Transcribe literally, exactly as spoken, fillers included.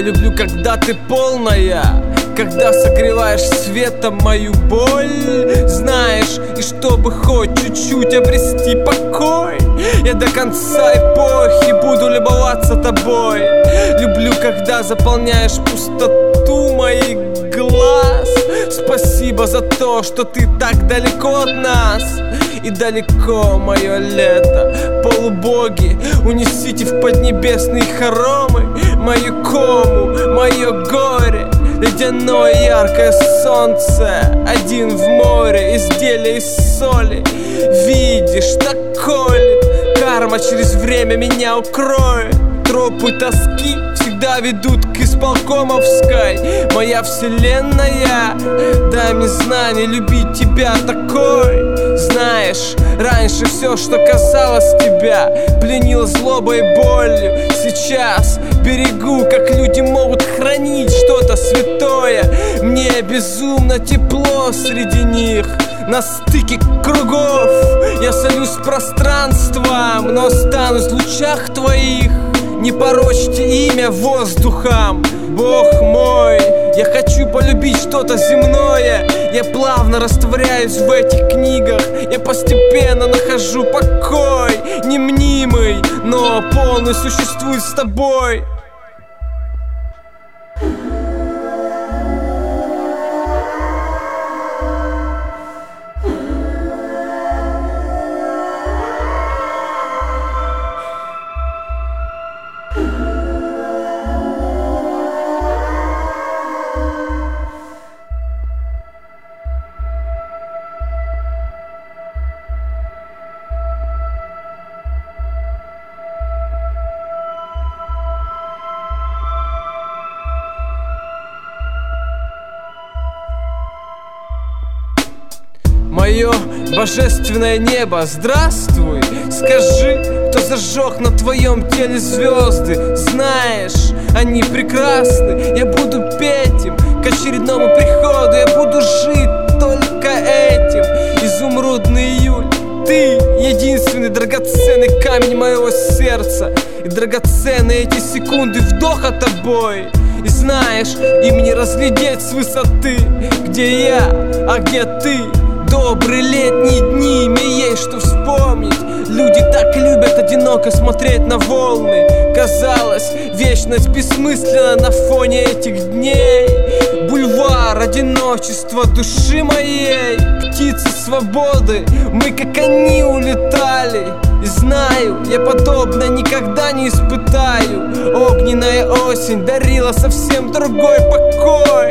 люблю, когда ты полная, когда согреваешь светом мою боль. Знаешь, и чтобы хоть чуть-чуть обрести покой, я до конца эпохи буду любоваться тобой. Люблю, когда заполняешь пустоту моих глаз. Спасибо за то, что ты так далеко от нас. И далеко мое лето. Полубоги, унесите в поднебесные хоромы мою кому, мое горе. Ледяное яркое солнце, один в море, изделие из соли. Видишь, так колет, карма через время меня укроет. Тропы тоски всегда ведут к исполкомовской. Моя вселенная, дай мне знание любить тебя такой. Знаешь, раньше все, что касалось тебя, пленило злобой и болью. Сейчас берегу, как люди могут хранить что-то святое. Мне безумно тепло среди них. На стыке кругов я солюсь с пространством, но останусь в лучах твоих. Не порочьте имя воздухом, Бог мой. Я хочу полюбить что-то земное. Я плавно растворяюсь в этих книгах. Я постепенно нахожу покой, не мнимый, но полный существует с тобой. Мое божественное небо, здравствуй. Скажи, кто зажег на твоем теле звезды. Знаешь, они прекрасны. Я буду петь им к очередному приходу. Я буду жить только этим. Изумрудный июль, ты единственный драгоценный камень моего сердца. И драгоценны эти секунды вдоха тобой. И знаешь, им не разглядеть с высоты, где я, а где ты. Добрые летние дни, мне есть что вспомнить. Люди так любят одиноко смотреть на волны. Казалось, вечность бессмысленна на фоне этих дней. Бульвар одиночества души моей. Птицы свободы, мы как они улетали. И знаю, я подобное никогда не испытаю. Огненная осень дарила совсем другой покой.